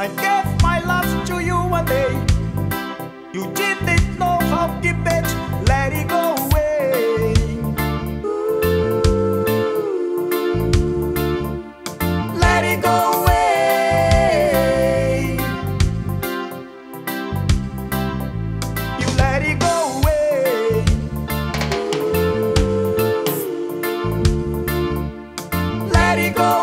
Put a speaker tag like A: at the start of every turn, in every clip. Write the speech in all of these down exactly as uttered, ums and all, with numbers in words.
A: I gave my love to you one day. You didn't know how to keep it. Let it go away. Let it go away. You let it go away. Let it go away.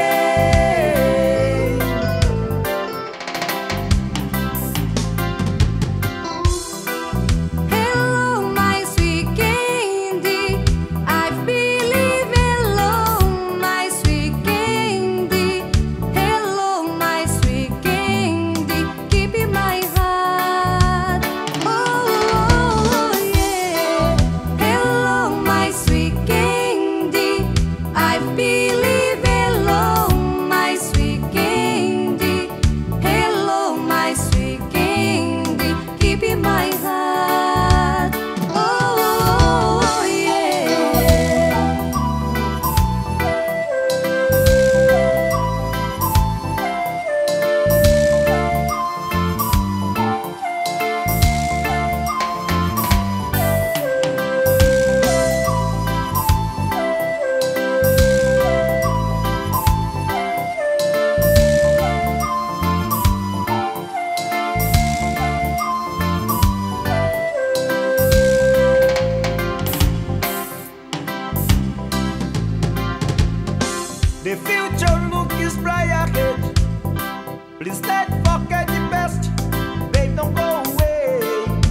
A: The future look is bright ahead. Please don't forget the past. Babe, don't go away.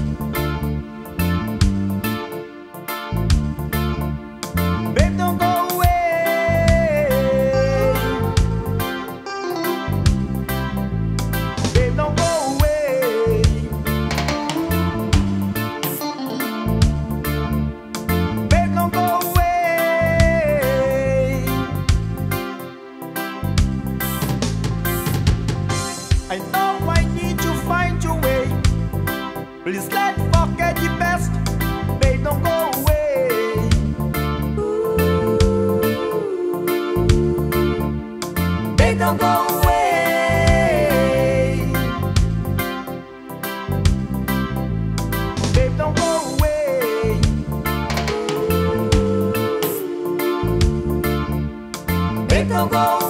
A: Babe, don't go away. Babe, don't go away. Babe, don't go away. I know I need to find your way. Please let's forget the past. Babe, don't go away. Babe, don't go away. Babe, don't go away. Babe, don't go away.